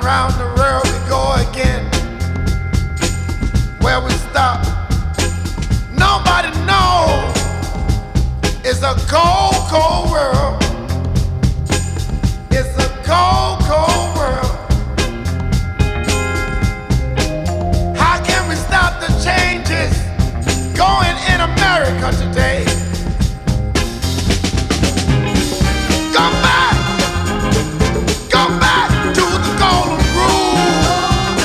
round the world we go again. Where we stop, nobody knows. It's a cold, cold world. It's a cold, cold world. How can we stop the changes going in America today? Go back to the golden rule.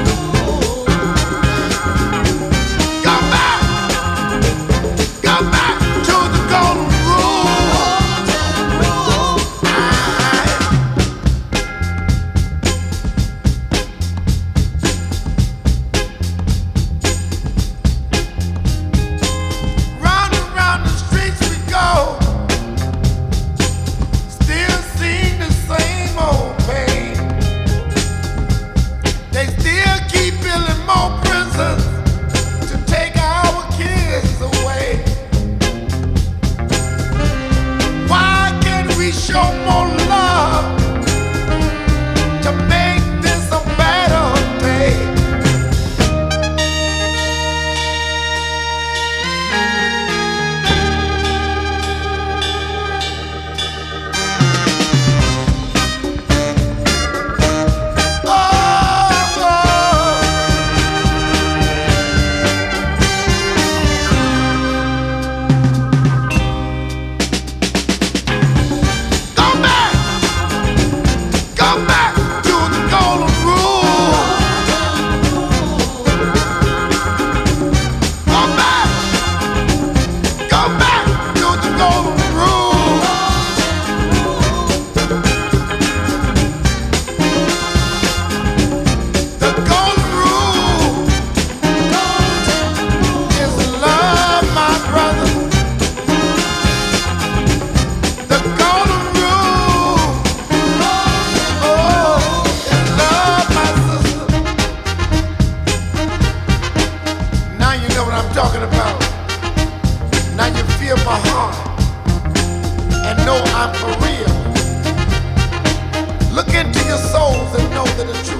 Go back to the golden round and round the streets we go. Still seeing the same old pain. They still keep building more prisons to take our kids away. Why can't we show more love to make this a better day? Go back to the golden rule. Go back to the golden rule. The golden rule is love, my brother. The golden rule, oh, is love, my sister. Now you know what I'm talking about. Now you feel my heart and know I'm for real. Look into your souls and know that the truth